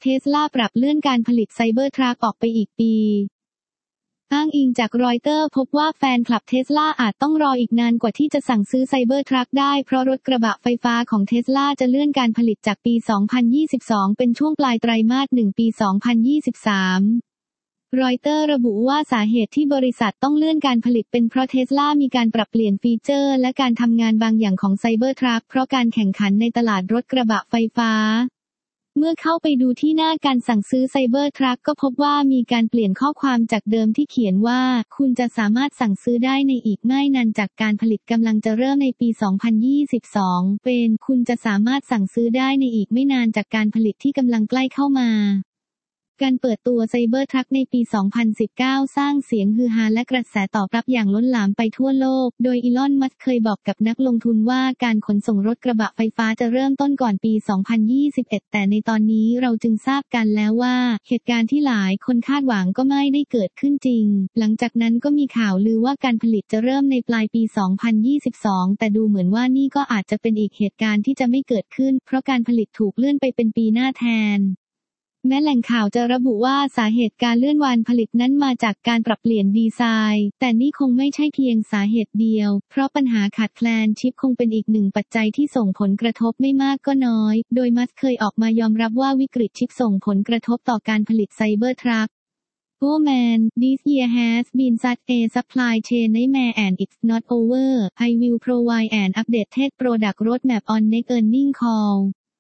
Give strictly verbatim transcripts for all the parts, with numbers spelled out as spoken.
Tesla ปรับเลื่อนการผลิต Cybertruck ออกไปอีกปีอ้างอิงจากรอยเตอร์พบว่าแฟนคลับ Tesla อาจต้องรออีกนานกว่าที่จะสั่งซื้อ Cybertruck ได้เพราะรถกระบะไฟฟ้าของ Tesla จะเลื่อนการผลิตจากปี สองพันยี่สิบสอง เป็นช่วงปลายไตรมาสหนึ่งปี สองพันยี่สิบสามรอยเตอร์ระบุว่าสาเหตุที่บริษัทต้องเลื่อนการผลิตเป็นเพราะ Tesla มีการปรับเปลี่ยนฟีเจอร์และการทำงานบางอย่างของ Cybertruck เพราะการแข่งขันในตลาดรถกระบะไฟฟ้าเมื่อเข้าไปดูที่หน้าการสั่งซื้อ Cybertruck ก็พบว่ามีการเปลี่ยนข้อความจากเดิมที่เขียนว่าคุณจะสามารถสั่งซื้อได้ในอีกไม่นานจากการผลิตกำลังจะเริ่มในปี สองพันยี่สิบสอง เป็นคุณจะสามารถสั่งซื้อได้ในอีกไม่นานจากการผลิตที่กำลังใกล้เข้ามาการเปิดตัว Cybertruck ในปี สองพันสิบเก้า สร้างเสียงฮือฮาและกระแสตอบรับอย่างล้นหลามไปทั่วโลกโดยอีลอนมัสก์เคยบอกกับนักลงทุนว่าการขนส่งรถกระบะไฟฟ้าจะเริ่มต้นก่อนปี สองพันยี่สิบเอ็ด แต่ในตอนนี้เราจึงทราบกันแล้วว่าเหตุการณ์ที่หลายคนคาดหวังก็ไม่ได้เกิดขึ้นจริงหลังจากนั้นก็มีข่าวลือว่าการผลิตจะเริ่มในปลายปี สองพันยี่สิบสอง แต่ดูเหมือนว่านี่ก็อาจจะเป็นอีกเหตุการณ์ที่จะไม่เกิดขึ้นเพราะการผลิตถูกเลื่อนไปเป็นปีหน้าแทนแม้แหล่งข่าวจะระบุว่าสาเหตุการเลื่อนวันผลิตนั้นมาจากการปรับเปลี่ยนดีไซน์แต่นี่คงไม่ใช่เพียงสาเหตุเดียวเพราะปัญหาขาดแคลนชิปคงเป็นอีกหนึ่งปัจจัยที่ส่งผลกระทบไม่มากก็น้อยโดยมัสก์เคยออกมายอมรับว่าวิกฤตชิปส่งผลกระทบต่อการผลิต Cybertruck Oh man, this year has been such a supply chain nightmare and it's not over. I will provide an updated product roadmap on next earnings call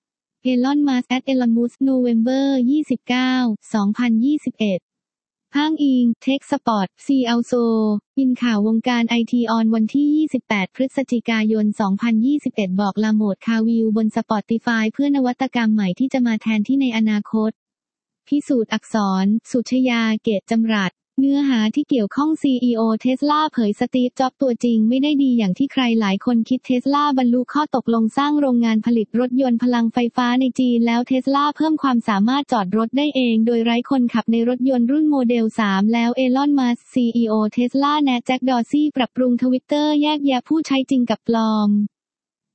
Elon Musk at Elon Musk November ยี่สิบเก้า สองพันยี่สิบเอ็ดอ้างอิง TechSpot ซี แอล โซ อินข่าววงการไอทีออนวันที่ ยี่สิบแปด พฤศจิกายน สองพันยี่สิบเอ็ดบอกลาโหมดคาวิวบน Spotify เพื่อนวัตกรรมใหม่ที่จะมาแทนที่ในอนาคตพิสูจน์อักษร สุชยา เกตจำรัดเนื้อหาที่เกี่ยวข้อง ซี อี โอ Tesla เผยสตีฟ จ็อบส์ตัวจริงไม่ได้ดีอย่างที่ใครหลายคนคิด Tesla บรรลุข้อตกลงสร้างโรงงานผลิตรถยนต์พลังไฟฟ้าในจีนแล้ว Tesla เพิ่มความสามารถจอดรถได้เองโดยไร้คนขับในรถยนต์รุ่นโมเดล สาม แล้ว Elon Musk ซี อี โอ Tesla แนะแจ็ค ดอร์ซี่ปรับปรุง Twitter แยกแยะผู้ใช้จริงกับปลอม